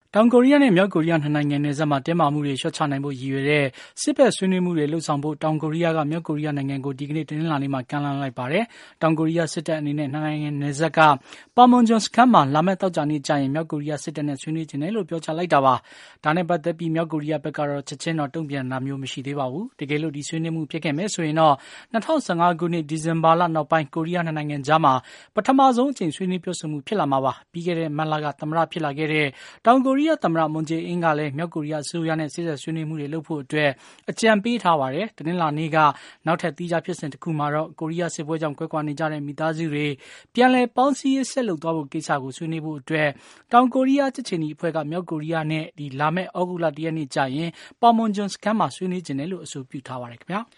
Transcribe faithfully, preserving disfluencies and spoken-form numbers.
တောင်ကိုရီးယားနဲ့မြောက်ကိုရီးယားနှစ်နိုင်ငံနယ်စပ်မှာတင်းမာမှုတွေလျှော့ချနိုင်ဖို့ရည်ရွယ်တဲ့စစ်ဘက်ဆွေးနွေးမှုတွေလှုပ်ဆောင်ဖို့တောင်ကိုရီးယားကမြောက်ကိုရီးယားနိုင်ငံကိုဒီကနေ့တင်းနှင်းလာနေ့မှာကမ်းလှမ်းလိုက်ပါတယ်။တောင်ကိုရီးယားစစ်တပ်အနေနဲ့နှစ်နိုင်ငံနယ်စပ်ကပါမွန်ဂျွန်စခန်းမှာလာမယ့်တောက်ကြနေ့ကျရင်မြောက်ကိုရီးယားစစ်တပ်နဲ့ဆွေးနွေးခြင်းတယ်လို့ပြောချလိုက်တာပါ။ဒါနဲ့ပတ်သက်ပြီးမြောက်ကိုရီးယားဘက်ကတော့ချက်ချင်းတော့တုံ့ပြန်တာမျိုးမရှိသေးပါဘူး။တကယ်လို့ဒီဆွေးနွေးမှုဖြစ်ခဲ့မယ်ဆိုရင်တော့၂၀၁၅ခုနှစ်ဒီဇင်ဘာလနောက်ပိုင်းကိုရီးယားနှစ်နိုင်ငံကြားမှာပထမဆုံးအကြိမ်ဆွေးနွေးပြောဆိုမှုဖြစ်လာမှာပါ။ပြီးခဲ့တဲ့မတ်လကသမ္မတဖြစ်လာခဲ့တဲ့တောင်ကိုရီးယားသမ္မတမွန်ဂျေအင်းကလည်းမြောက်ကိုရီးယားအစိုးရနဲ့ဆက်ဆက်ဆွေးနွေးမှုတွေလုပ်ဖို့အတွက်အကြံပေးထားပါတယ်။တနင်္လာနေ့ကနောက်ထပ်သီးခြားဖြစ်စဉ်တစ်ခုမှာတော့ကိုရီးယားစစ်ပွဲကြောင့်ကွဲကွာနေကြတဲ့မိသားစုတွေပြန်လည်ပေါင်းစည်းရေးဆက်လုပ်သွားဖို့ကိစ္စကိုဆွေးနွေးဖို့အတွက်တောင်ကိုရီးယားချစ်ချင်ဒီအဖွဲ့ကမြောက်ကိုရီးယားနဲ့ဒီလာမယ့်ဩဂုတ်လတရက်နေ့ကျရင်ပါမွန်ဂျွန်စခန်းမှာဆွေးနွေးခြင်းတယ်လို့အဆိုပြုထားပါတယ်ခင်ဗျာ။